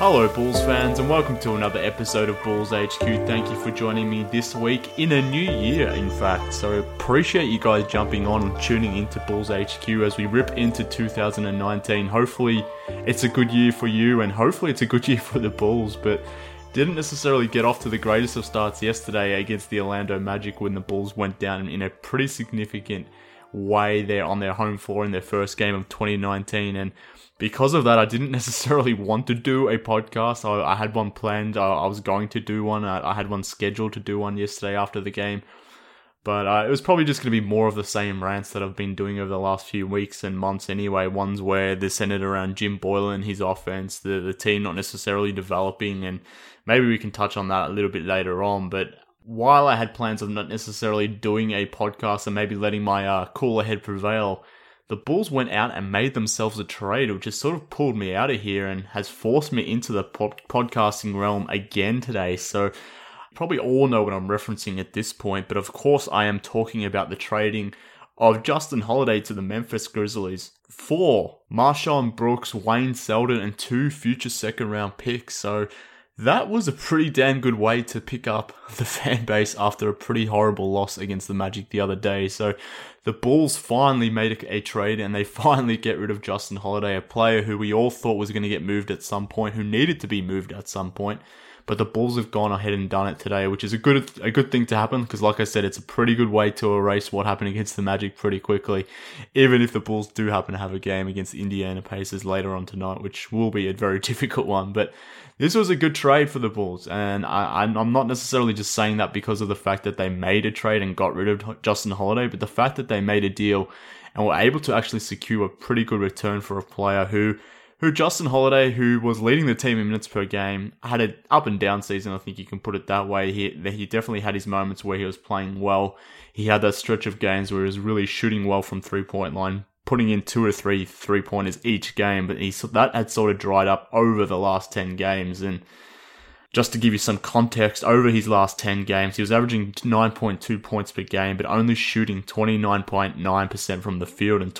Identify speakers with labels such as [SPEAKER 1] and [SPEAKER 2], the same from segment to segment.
[SPEAKER 1] Hello Bulls fans and welcome to another episode of Bulls HQ. Thank you for joining me this week in a new year, in fact. So appreciate you guys jumping on and tuning into Bulls HQ as we rip into 2019. Hopefully it's a good year for you and hopefully it's a good year for the Bulls, but didn't necessarily get off to the greatest of starts yesterday against the Orlando Magic when the Bulls went down in a pretty significant way there on their home floor in their first game of 2019, and because of that I didn't necessarily want to do a podcast. I had one planned, I was going to do one, I had one scheduled to do one yesterday after the game, but it was probably just going to be more of the same rants that I've been doing over the last few weeks and months anyway, ones where they're centered around Jim Boylen and his offense, the team not necessarily developing, and maybe we can touch on that a little bit later on. But while I had plans of not necessarily doing a podcast and maybe letting my cooler head prevail, the Bulls went out and made themselves a trade, which has sort of pulled me out of here and has forced me into the podcasting realm again today. So you probably all know what I'm referencing at this point, but of course I am talking about the trading of Justin Holiday to the Memphis Grizzlies for Marshawn Brooks, Wayne Selden, and 2 future second round picks. So that was a pretty damn good way to pick up the fan base after a pretty horrible loss against the Magic the other day. So the Bulls finally made a trade and they finally get rid of Justin Holiday, a player who we all thought was going to get moved at some point, who needed to be moved at some point. But the Bulls have gone ahead and done it today, which is a good thing to happen because, like I said, it's a pretty good way to erase what happened against the Magic pretty quickly, even if the Bulls do happen to have a game against Indiana Pacers later on tonight, which will be a very difficult one. But this was a good trade for the Bulls, and I'm not necessarily just saying that because of the fact that they made a trade and got rid of Justin Holiday, but the fact that they made a deal and were able to actually secure a pretty good return for a player who Justin Holiday, who was leading the team in minutes per game, had an up and down season, I think you can put it that way. He definitely had his moments where he was playing well. He had that stretch of games where he was really shooting well from three-point line, putting in 2 or 3 three-pointers each game, but that had sort of dried up over the last 10 games. And just to give you some context, over his last 10 games, he was averaging 9.2 points per game, but only shooting 29.9% from the field and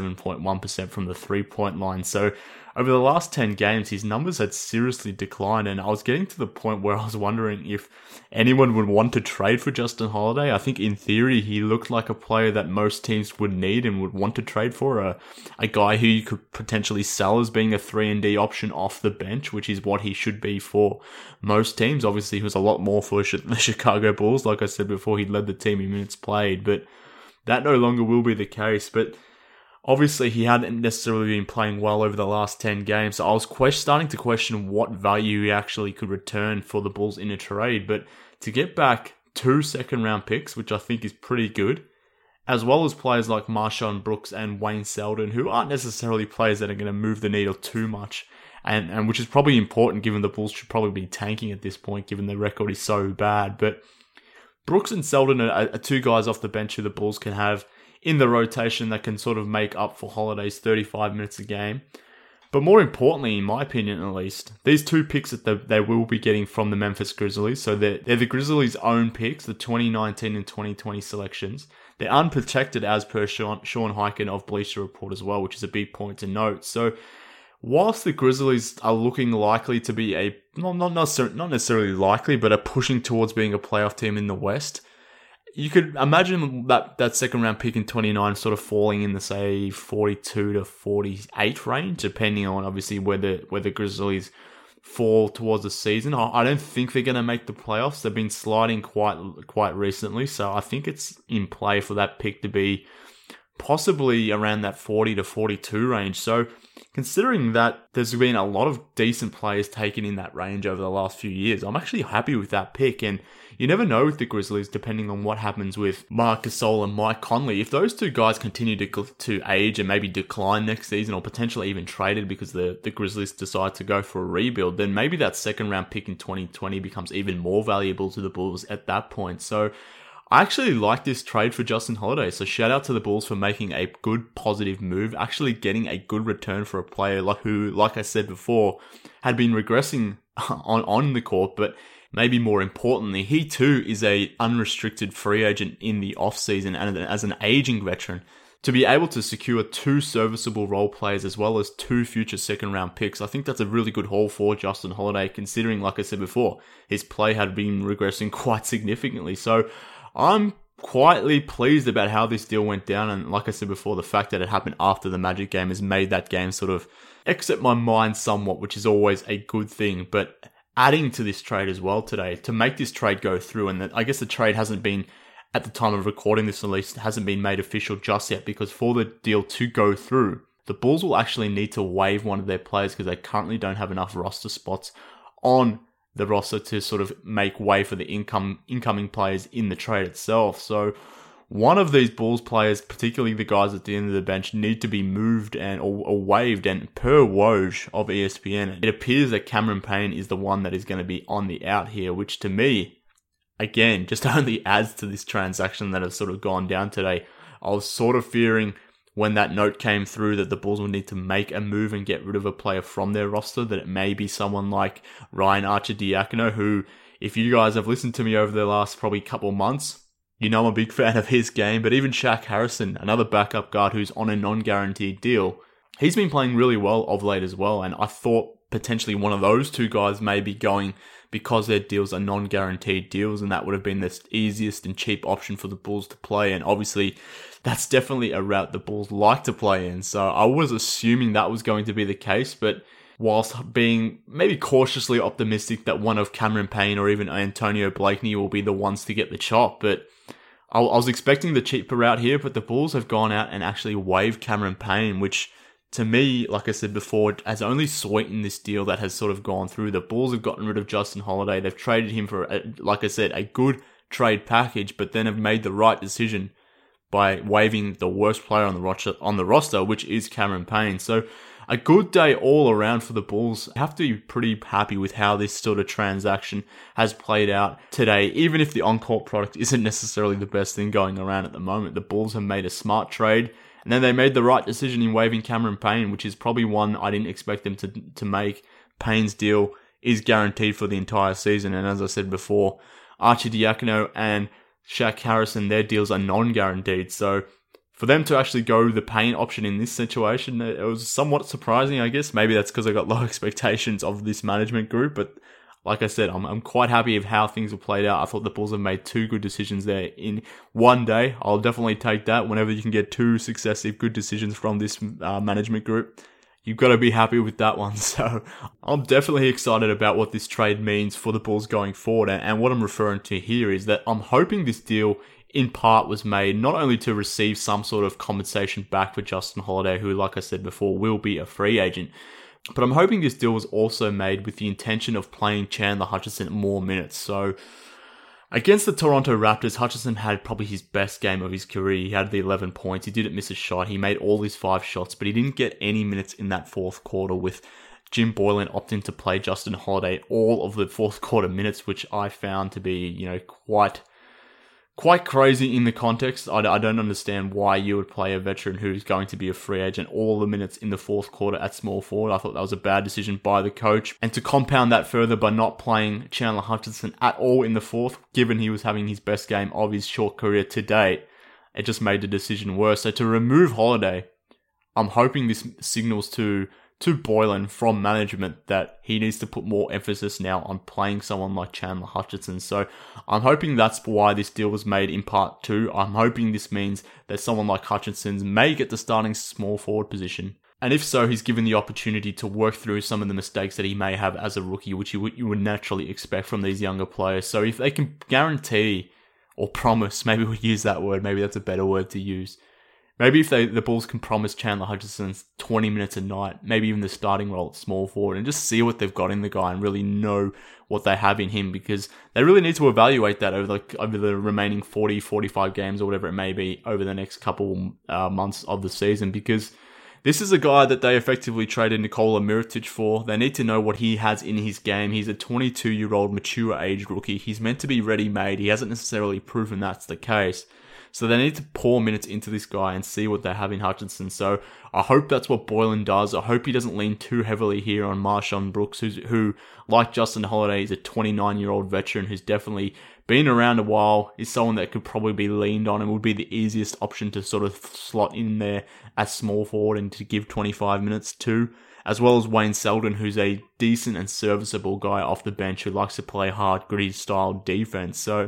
[SPEAKER 1] 27.1% from the three-point line. So over the last 10 games, his numbers had seriously declined, and I was getting to the point where I was wondering if anyone would want to trade for Justin Holiday. I think in theory, he looked like a player that most teams would need and would want to trade for, a guy who you could potentially sell as being a 3-and-D option off the bench, which is what he should be for most teams. Obviously, he was a lot more for the Chicago Bulls. Like I said before, he led the team in minutes played, but that no longer will be the case. But obviously, he hadn't necessarily been playing well over the last 10 games, so I was starting to question what value he actually could return for the Bulls in a trade. But to get back 2 second-round picks, which I think is pretty good, as well as players like Marshawn Brooks and Wayne Selden, who aren't necessarily players that are going to move the needle too much, and which is probably important given the Bulls should probably be tanking at this point, given their record is so bad. But Brooks and Selden are 2 guys off the bench who the Bulls can have in the rotation that can sort of make up for Holiday's 35 minutes a game. But more importantly, in my opinion at least, these 2 picks that they will be getting from the Memphis Grizzlies, so they're the Grizzlies' own picks, the 2019 and 2020 selections. They're unprotected as per Sean Highkin of Bleacher Report as well, which is a big point to note. So whilst the Grizzlies are looking likely to be not necessarily likely, but are pushing towards being a playoff team in the West, you could imagine that second round pick in 29 sort of falling in the, say, 42 to 48 range, depending on obviously where the Grizzlies fall towards the season. I don't think they're going to make the playoffs. They've been sliding quite recently, so I think it's in play for that pick to be possibly around that 40 to 42 range. So considering that there's been a lot of decent players taken in that range over the last few years, I'm actually happy with that pick. And you never know with the Grizzlies, depending on what happens with Marc Gasol and Mike Conley. If those 2 guys continue to age and maybe decline next season, or potentially even traded because the Grizzlies decide to go for a rebuild, then maybe that second round pick in 2020 becomes even more valuable to the Bulls at that point. So I actually like this trade for Justin Holiday. So shout out to the Bulls for making a good positive move, actually getting a good return for a player who, like I said before, had been regressing on the court, but maybe more importantly, he too is a unrestricted free agent in the offseason, and as an aging veteran, to be able to secure 2 serviceable role players as well as 2 future second round picks, I think that's a really good haul for Justin Holiday, considering, like I said before, his play had been regressing quite significantly. So I'm quietly pleased about how this deal went down, and like I said before, the fact that it happened after the Magic game has made that game sort of exit my mind somewhat, which is always a good thing. But adding to this trade as well today, to make this trade go through, and I guess the trade hasn't been, at the time of recording this at least, hasn't been made official just yet, because for the deal to go through, the Bulls will actually need to waive one of their players because they currently don't have enough roster spots on the roster to sort of make way for the incoming players in the trade itself. So one of these Bulls players, particularly the guys at the end of the bench, need to be moved or waived. And per Woj of ESPN, it appears that Cameron Payne is the one that is going to be on the out here, which to me, again, just only adds to this transaction that has sort of gone down today. I was sort of fearing when that note came through that the Bulls would need to make a move and get rid of a player from their roster, that it may be someone like Ryan Arcidiacono, who, if you guys have listened to me over the last probably couple months, you know I'm a big fan of his game. But even Shaq Harrison, another backup guard who's on a non-guaranteed deal, he's been playing really well of late as well, and I thought potentially one of those 2 guys may be going because their deals are non-guaranteed deals, and that would have been the easiest and cheap option for the Bulls to play. And obviously, that's definitely a route the Bulls like to play in. So I was assuming that was going to be the case, but whilst being maybe cautiously optimistic that one of Cameron Payne or even Antonio Blakeney will be the ones to get the chop, but I was expecting the cheaper route here, but the Bulls have gone out and actually waived Cameron Payne, which to me, like I said before, has only sweetened this deal that has sort of gone through. The Bulls have gotten rid of Justin Holiday. They've traded him for, like I said, a good trade package, but then have made the right decision by waiving the worst player on the roster, which is Cameron Payne. So a good day all around for the Bulls. I have to be pretty happy with how this sort of transaction has played out today, even if the on-court product isn't necessarily the best thing going around at the moment. The Bulls have made a smart trade, and then they made the right decision in waiving Cameron Payne, which is probably one I didn't expect them to make. Payne's deal is guaranteed for the entire season, and as I said before, Arcidiacono and Shaq Harrison, their deals are non-guaranteed. So for them to actually go the Payne option in this situation, it was somewhat surprising, I guess. Maybe that's because I got low expectations of this management group, but like I said, I'm quite happy with how things have played out. I thought the Bulls have made 2 good decisions there in one day. I'll definitely take that. Whenever you can get 2 successive good decisions from this management group, you've got to be happy with that one. So I'm definitely excited about what this trade means for the Bulls going forward. And what I'm referring to here is that I'm hoping this deal in part was made not only to receive some sort of compensation back for Justin Holiday, who, like I said before, will be a free agent, but I'm hoping this deal was also made with the intention of playing Chandler Hutchison more minutes. So against the Toronto Raptors, Hutchison had probably his best game of his career. He had the 11 points. He didn't miss a shot. He made all his 5 shots, but he didn't get any minutes in that fourth quarter, with Jim Boylen opting to play Justin Holiday all of the fourth quarter minutes, which I found to be, quite crazy in the context. I don't understand why you would play a veteran who's going to be a free agent all the minutes in the fourth quarter at small forward. I thought that was a bad decision by the coach. And to compound that further by not playing Chandler Hutchison at all in the fourth, given he was having his best game of his short career to date, it just made the decision worse. So to remove Holiday, I'm hoping this signals to Boylen from management that he needs to put more emphasis now on playing someone like Chandler Hutchison. So I'm hoping that's why this deal was made in part 2. I'm hoping this means that someone like Hutchison may get the starting small forward position. And if so, he's given the opportunity to work through some of the mistakes that he may have as a rookie, which you would naturally expect from these younger players. So if they can guarantee or promise, maybe we'll use that word, maybe that's a better word to use. Maybe if the Bulls can promise Chandler Hutchison 20 minutes a night, maybe even the starting role at small forward, and just see what they've got in the guy and really know what they have in him, because they really need to evaluate that over the remaining 40, 45 games or whatever it may be over the next couple months of the season, because this is a guy that they effectively traded Nikola Mirotic for. They need to know what he has in his game. He's a 22-year-old mature age rookie. He's meant to be ready-made. He hasn't necessarily proven that's the case. So they need to pour minutes into this guy and see what they have in Hutchison. So I hope that's what Boylen does. I hope he doesn't lean too heavily here on Marshawn Brooks, who like Justin Holiday, is a 29-year-old veteran who's definitely been around a while, is someone that could probably be leaned on and would be the easiest option to sort of slot in there as small forward and to give 25 minutes to, as well as Wayne Selden, who's a decent and serviceable guy off the bench who likes to play hard, gritty style defense. So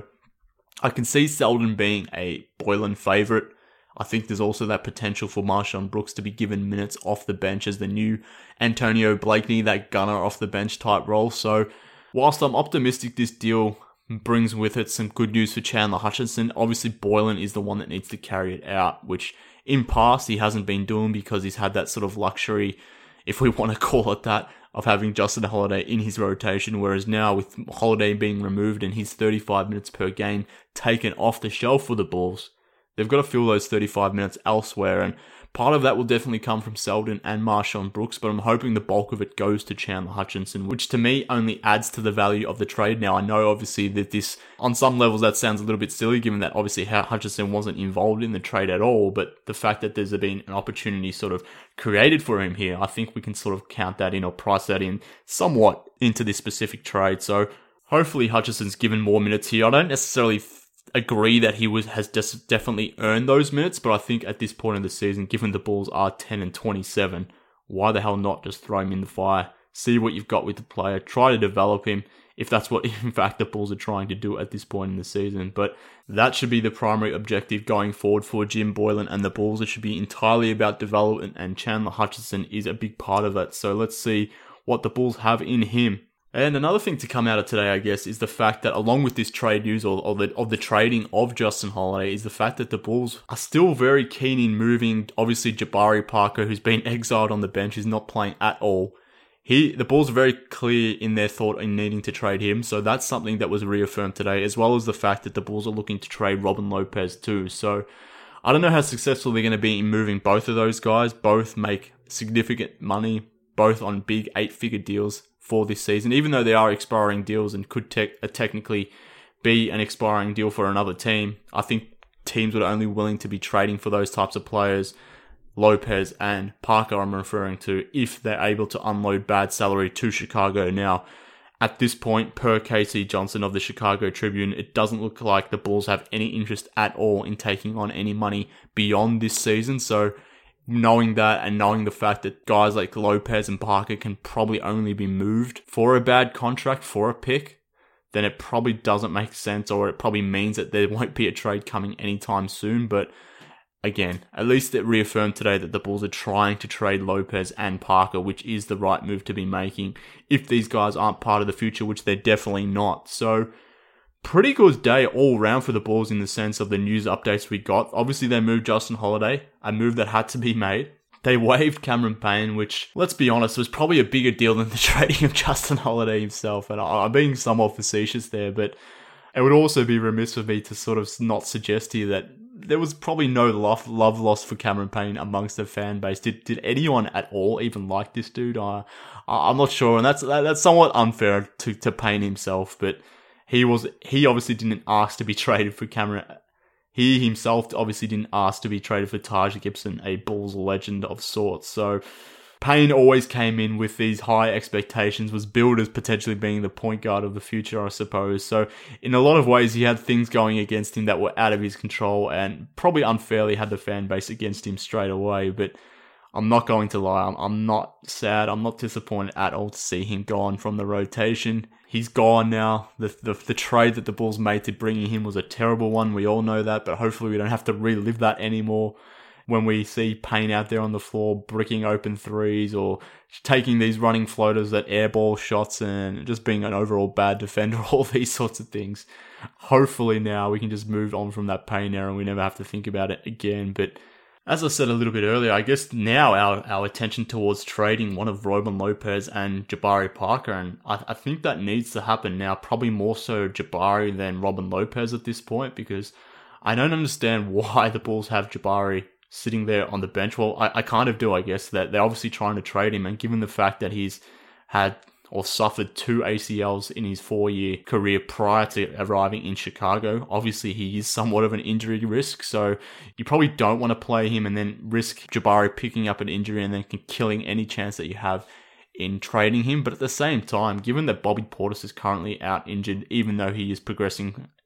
[SPEAKER 1] I can see Selden being a Boylen favourite. I think there's also that potential for Marshawn Brooks to be given minutes off the bench as the new Antonio Blakeney, that gunner off the bench type role. So whilst I'm optimistic this deal brings with it some good news for Chandler Hutchinson, obviously Boylen is the one that needs to carry it out, which in past he hasn't been doing because he's had that sort of luxury, if we want to call it that, of having Justin Holiday in his rotation, whereas now with Holiday being removed and his 35 minutes per game taken off the shelf for the Bulls, they've got to fill those 35 minutes elsewhere, and part of that will definitely come from Selden and Marshawn Brooks, but I'm hoping the bulk of it goes to Chandler Hutchinson, which to me only adds to the value of the trade. Now, I know obviously that this, on some levels, that sounds a little bit silly, given that obviously Hutchinson wasn't involved in the trade at all, but the fact that there's been an opportunity sort of created for him here, I think we can sort of count that in or price that in somewhat into this specific trade. So hopefully Hutchinson's given more minutes here. I don't necessarily agree that he has just definitely earned those minutes, but I think at this point in the season, given the Bulls are 10-27, why the hell not just throw him in the fire, see what you've got with the player, try to develop him, if that's what in fact the Bulls are trying to do at this point in the season. But that should be the primary objective going forward for Jim Boylen and the Bulls. It should be entirely about development, and Chandler Hutchinson is a big part of it. So let's see what the Bulls have in him. And another thing to come out of today, I guess, is the fact that along with this trade news of the trading of Justin Holiday, is the fact that the Bulls are still very keen in moving, obviously, Jabari Parker, who's been exiled on the bench, is not playing at all. The Bulls are very clear in their thought in needing to trade him, so that's something that was reaffirmed today, as well as the fact that the Bulls are looking to trade Robin Lopez too. So I don't know how successful they're going to be in moving both of those guys. Both make significant money, both on big 8-figure deals for this season, even though they are expiring deals and could technically be an expiring deal for another team. I think teams would only willing to be trading for those types of players, Lopez and Parker I'm referring to, if they're able to unload bad salary to Chicago. Now, at this point, per Casey Johnson of the Chicago Tribune, it doesn't look like the Bulls have any interest at all in taking on any money beyond this season. So knowing that and knowing the fact that guys like Lopez and Parker can probably only be moved for a bad contract for a pick, then it probably doesn't make sense, or it probably means that there won't be a trade coming anytime soon. But again, at least it reaffirmed today that the Bulls are trying to trade Lopez and Parker, which is the right move to be making if these guys aren't part of the future, which they're definitely not. So pretty good day all round for the Bulls in the sense of the news updates we got. Obviously, they moved Justin Holiday, a move that had to be made. They waived Cameron Payne, which, let's be honest, was probably a bigger deal than the trading of Justin Holiday himself. And I'm being somewhat facetious there, but it would also be remiss of me to sort of not suggest here that there was probably no love lost for Cameron Payne amongst the fan base. Did anyone at all even like this dude? I'm not sure, and that's somewhat unfair to Payne himself, but he obviously didn't ask to be traded for Cameron. He himself obviously didn't ask to be traded for Taj Gibson, a Bulls legend of sorts. So Payne always came in with these high expectations, was billed as potentially being the point guard of the future, I suppose. So in a lot of ways, he had things going against him that were out of his control, and probably unfairly had the fan base against him straight away. But I'm not going to lie, I'm not sad, I'm not disappointed at all to see him gone from the rotation. He's gone now. The trade that the Bulls made to bringing him was a terrible one. We all know that, but hopefully we don't have to relive that anymore when we see Payne out there on the floor bricking open threes or taking these running floaters that airball shots and just being an overall bad defender, all these sorts of things. Hopefully now we can just move on from that Payne era and we never have to think about it again. But as I said a little bit earlier, I guess now our attention towards trading one of Robin Lopez and Jabari Parker, and I think that needs to happen now, probably more so Jabari than Robin Lopez at this point, because I don't understand why the Bulls have Jabari sitting there on the bench. Well, I kind of do, I guess, that they're obviously trying to trade him, and given the fact that he's had or suffered 2 ACLs in his 4-year career prior to arriving in Chicago. Obviously, he is somewhat of an injury risk, so you probably don't want to play him and then risk Jabari picking up an injury and then killing any chance that you have in trading him. But at the same time, given that Bobby Portis is currently out injured, even though he is progressing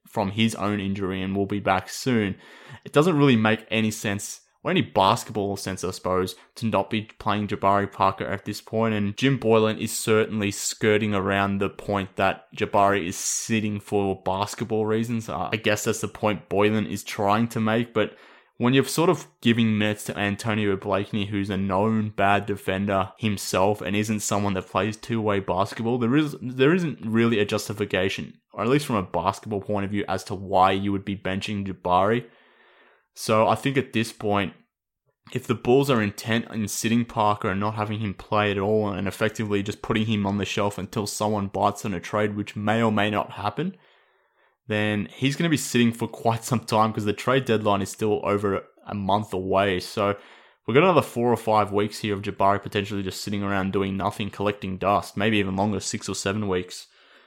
[SPEAKER 1] from his own injury and will be back soon. It doesn't really make any sense, or any basketball sense, I suppose, to not be playing Jabari Parker at this point. And Jim Boylen is certainly skirting around the point that Jabari is sitting for basketball reasons. I guess that's the point Boylen is trying to make, but when you're sort of giving minutes to Antonio Blakeney, who's a known bad defender himself and isn't someone that plays two-way basketball, there isn't really a justification, or at least from a basketball point of view, as to why you would be benching Jabari. So I think at this point, if the Bulls are intent in sitting Parker and not having him play at all and effectively just putting him on the shelf until someone bites on a trade, which may or may not happen, then he's going to be sitting for quite some time because the trade deadline is still over a month away. So we've got another 4 or 5 weeks here of Jabari potentially just sitting around doing nothing, collecting dust, maybe even longer, 6 or 7 weeks.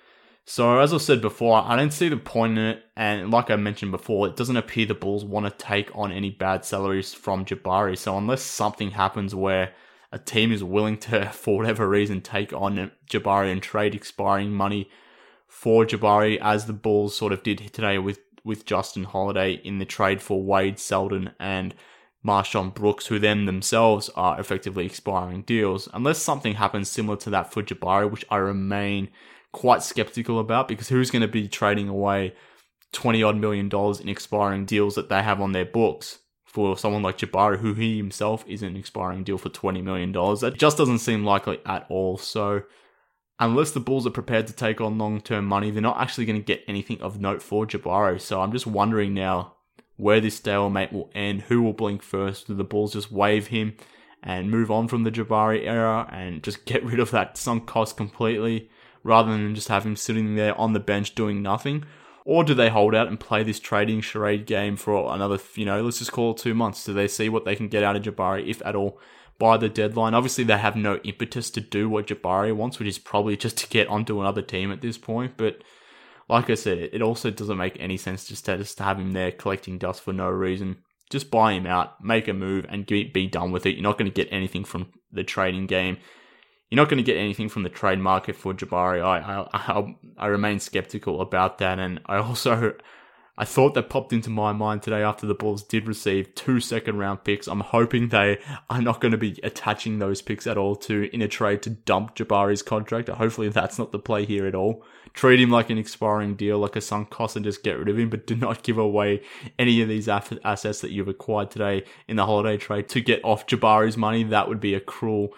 [SPEAKER 1] So as I said before, I don't see the point in it, and like I mentioned before, it doesn't appear the Bulls want to take on any bad salaries from Jabari. So unless something happens where a team is willing to, for whatever reason, take on Jabari and trade expiring money for Jabari, as the Bulls sort of did today with Justin Holiday in the trade for Wade Selden and Marshawn Brooks, who themselves are effectively expiring deals. Unless something happens similar to that for Jabari, which I remain quite skeptical about, because who's going to be trading away $20 million in expiring deals that they have on their books for someone like Jabari, who he himself is an expiring deal for $20 million? That just doesn't seem likely at all. So unless the Bulls are prepared to take on long-term money, they're not actually going to get anything of note for Jabari. So I'm just wondering now where this stalemate will end. Who will blink first? Do the Bulls just waive him and move on from the Jabari era and just get rid of that sunk cost completely, rather than just have him sitting there on the bench doing nothing? Or do they hold out and play this trading charade game for another, let's just call it 2 months? Do they see what they can get out of Jabari, if at all, by the deadline? Obviously, they have no impetus to do what Jabari wants, which is probably just to get onto another team at this point. But like I said, it also doesn't make any sense just to have him there collecting dust for no reason. Just buy him out, make a move, and be done with it. You're not going to get anything from the trading game. You're not going to get anything from the trade market for Jabari. I remain skeptical about that. And I thought that popped into my mind today after the Bulls did receive 2 second-round picks. I'm hoping they are not going to be attaching those picks at all in a trade to dump Jabari's contract. Hopefully that's not the play here at all. Treat him like an expiring deal, like a sunk cost, and just get rid of him, but do not give away any of these assets that you've acquired today in the Holiday trade to get off Jabari's money. That would be a cruel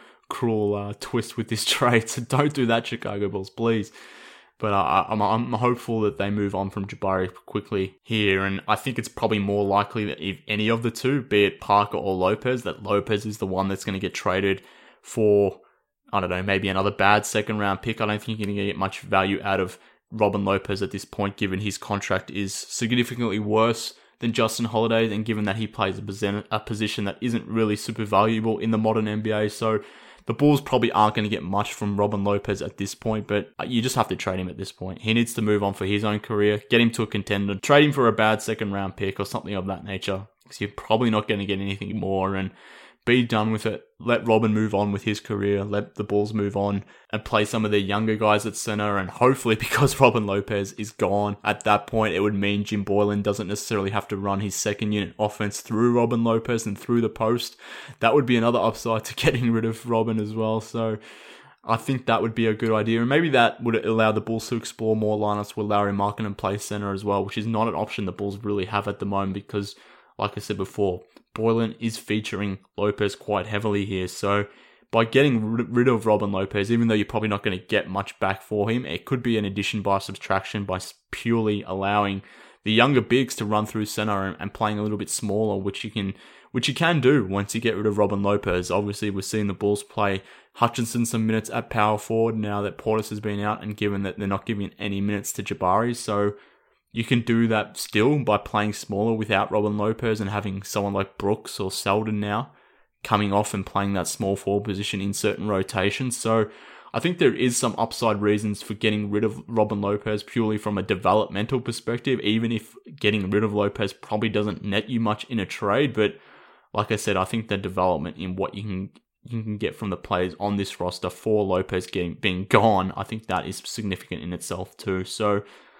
[SPEAKER 1] twist with this trade. So don't do that, Chicago Bulls, please. But I'm hopeful that they move on from Jabari quickly here, and I think it's probably more likely that if any of the two, be it Parker or Lopez, that Lopez is the one that's going to get traded for, I don't know, maybe another bad second-round pick. I don't think you're going to get much value out of Robin Lopez at this point, given his contract is significantly worse than Justin Holiday, and given that he plays a position that isn't really super valuable in the modern NBA. So the Bulls probably aren't going to get much from Robin Lopez at this point, but you just have to trade him at this point. He needs to move on for his own career, get him to a contender, trade him for a bad second-round pick or something of that nature, because you're probably not going to get anything more, and be done with it. Let Robin move on with his career. Let the Bulls move on and play some of their younger guys at center. And hopefully, because Robin Lopez is gone at that point, it would mean Jim Boylen doesn't necessarily have to run his second unit offense through Robin Lopez and through the post. That would be another upside to getting rid of Robin as well. So I think that would be a good idea. And maybe that would allow the Bulls to explore more lineups with Larry Markkinen play center as well, which is not an option the Bulls really have at the moment because, like I said before, Boylen is featuring Lopez quite heavily here. So by getting rid of Robin Lopez, even though you're probably not going to get much back for him, it could be an addition by subtraction by purely allowing the younger bigs to run through center and playing a little bit smaller, which you can do once you get rid of Robin Lopez. Obviously, we're seeing the Bulls play Hutchinson some minutes at power forward now that Portis has been out, and given that they're not giving any minutes to Jabari. So you can do that still by playing smaller without Robin Lopez and having someone like Brooks or Selden now coming off and playing that small forward position in certain rotations. So I think there is some upside reasons for getting rid of Robin Lopez purely from a developmental perspective, even if getting rid of Lopez probably doesn't net you much in a trade. But like I said, I think the development in what you can get from the players on this roster for Lopez being gone, I think that is significant in itself too. So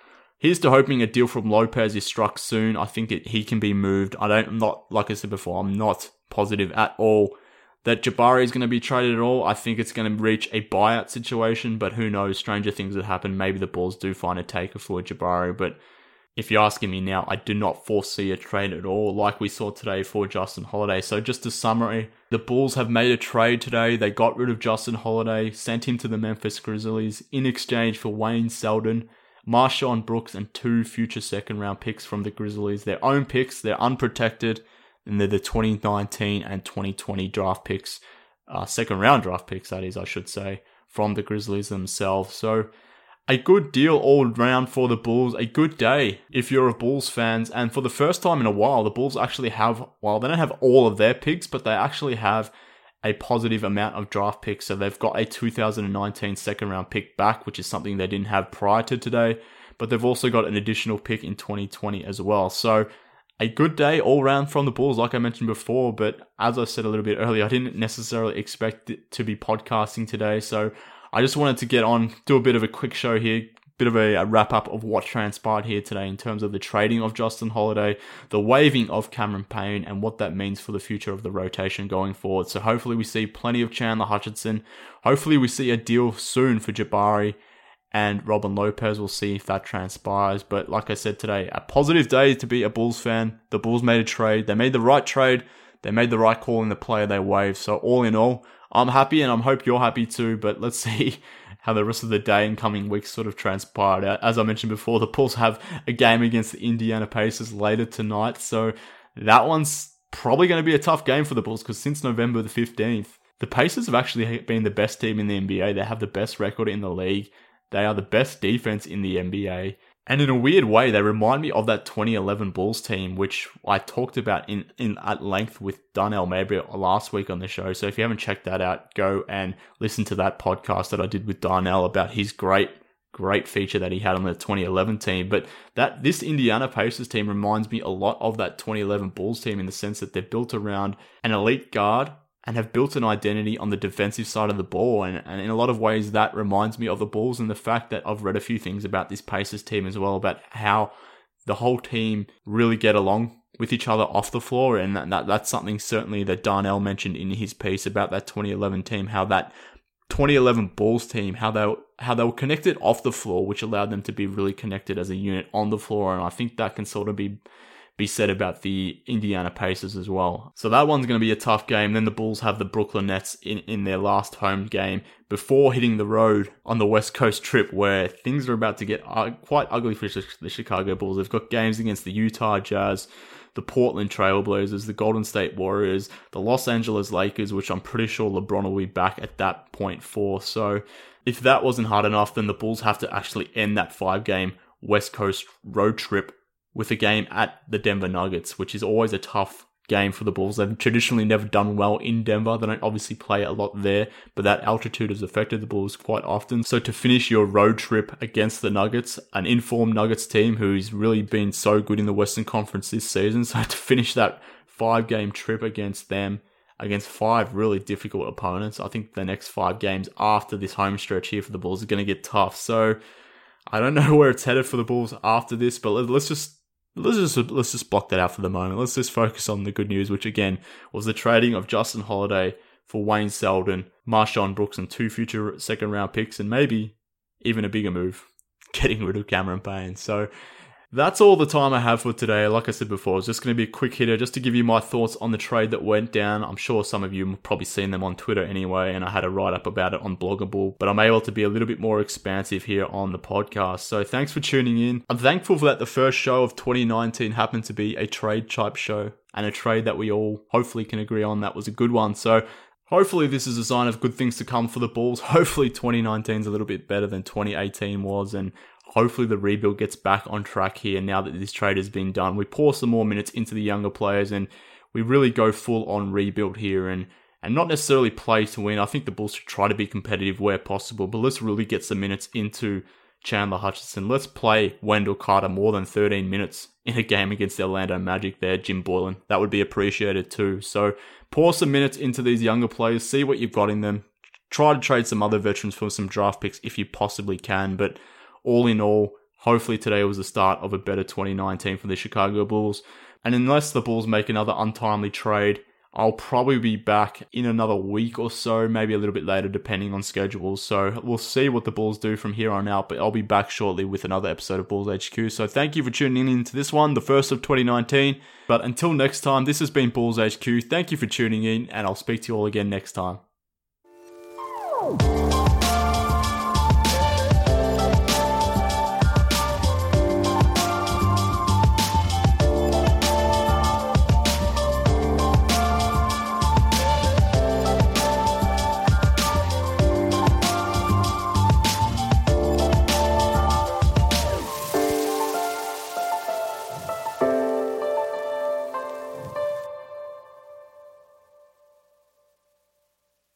[SPEAKER 1] Here's to hoping a deal from Lopez is struck soon. I think he can be moved. I'm not, like I said before, I'm not positive at all that Jabari is going to be traded at all. I think it's going to reach a buyout situation, but who knows? Stranger things have happened. Maybe the Bulls do find a taker for Jabari, but if you're asking me now, I do not foresee a trade at all like we saw today for Justin Holiday. So just a summary, the Bulls have made a trade today. They got rid of Justin Holiday, sent him to the Memphis Grizzlies in exchange for Wayne Selden, Marshawn Brooks, and 2 future second-round picks from the Grizzlies. Their own picks, they're unprotected, and they're the 2019 and 2020 draft picks, second-round draft picks, that is, I should say, from the Grizzlies themselves. So a good deal all round for the Bulls. A good day if you're a Bulls fans. And for the first time in a while, the Bulls actually have, well, they don't have all of their picks, but they actually have a positive amount of draft picks. So they've got a 2019 second round pick back, which is something they didn't have prior to today. But they've also got an additional pick in 2020 as well. So a good day all round from the Bulls, like I mentioned before. But as I said a little bit earlier, I didn't necessarily expect it to be podcasting today. So I just wanted to get on, do a bit of a quick show here, bit of a wrap up of what transpired here today in terms of the trading of Justin Holiday, the waiving of Cameron Payne, and what that means for the future of the rotation going forward. So hopefully we see plenty of Chandler Hutchinson. Hopefully we see a deal soon for Jabari and Robin Lopez. We'll see if that transpires. But like I said today, a positive day to be a Bulls fan. The Bulls made a trade. They made the right trade. They made the right call in the player they waived. So all in all, I'm happy, and I hope you're happy too. But let's see how the rest of the day and coming weeks sort of transpired. As I mentioned before, the Bulls have a game against the Indiana Pacers later tonight. So that one's probably going to be a tough game for the Bulls, because since November the 15th, the Pacers have actually been the best team in the NBA. They have the best record in the league. They are the best defense in the NBA. And in a weird way, they remind me of that 2011 Bulls team, which I talked about in at length with Darnell Mabry last week on the show. So if you haven't checked that out, go and listen to that podcast that I did with Darnell about his great feature that he had on the 2011 team. But this Indiana Pacers team reminds me a lot of that 2011 Bulls team in the sense that they're built around an elite guard and have built an identity on the defensive side of the ball. And in a lot of ways, that reminds me of the Bulls, and the fact that I've read a few things about this Pacers team as well, about how the whole team really get along with each other off the floor. And that's something certainly that Darnell mentioned in his piece about that 2011 team, how that 2011 Bulls team, how they were connected off the floor, which allowed them to be really connected as a unit on the floor. And I think that can sort of be said about the Indiana Pacers as well. So that one's going to be a tough game. Then the Bulls have the Brooklyn Nets in their last home game before hitting the road on the West Coast trip, where things are about to get quite ugly for the Chicago Bulls. They've got games against the Utah Jazz, the Portland Trailblazers, the Golden State Warriors, the Los Angeles Lakers, which I'm pretty sure LeBron will be back at that point for. So if that wasn't hard enough, then the Bulls have to actually end that 5-game West Coast road trip with a game at the Denver Nuggets, which is always a tough game for the Bulls. They've traditionally never done well in Denver. They don't obviously play a lot there, but that altitude has affected the Bulls quite often. So to finish your road trip against the Nuggets, an informed Nuggets team who's really been so good in the Western Conference this season, so to finish that 5-game trip against them, against 5 really difficult opponents, I think the next 5 games after this home stretch here for the Bulls are going to get tough. So I don't know where it's headed for the Bulls after this, but let's just block that out for the moment. Let's just focus on the good news, which again was the trading of Justin Holiday for Wayne Selden, Marshawn Brooks, and 2 future second-round picks, and maybe even a bigger move, getting rid of Cameron Payne. So that's all the time I have for today. Like I said before, it's just going to be a quick hitter just to give you my thoughts on the trade that went down. I'm sure some of you have probably seen them on Twitter anyway, and I had a write-up about it on Bloggable, but I'm able to be a little bit more expansive here on the podcast. So thanks for tuning in. I'm thankful that the first show of 2019 happened to be a trade type show, and a trade that we all hopefully can agree on that was a good one. So hopefully this is a sign of good things to come for the Bulls. Hopefully 2019 is a little bit better than 2018 was, and hopefully the rebuild gets back on track here now that this trade has been done. We pour some more minutes into the younger players, and we really go full on rebuild here and not necessarily play to win. I think the Bulls should try to be competitive where possible, but let's really get some minutes into Chandler Hutchinson. Let's play Wendell Carter more than 13 minutes in a game against the Orlando Magic there, Jim Boylan. That would be appreciated too. So pour some minutes into these younger players, see what you've got in them. Try to trade some other veterans for some draft picks if you possibly can, but all in all, hopefully today was the start of a better 2019 for the Chicago Bulls. And unless the Bulls make another untimely trade, I'll probably be back in another week or so, maybe a little bit later depending on schedules. So we'll see what the Bulls do from here on out, but I'll be back shortly with another episode of Bulls HQ. So thank you for tuning in to this one, the first of 2019. But until next time, this has been Bulls HQ. Thank you for tuning in, and I'll speak to you all again next time.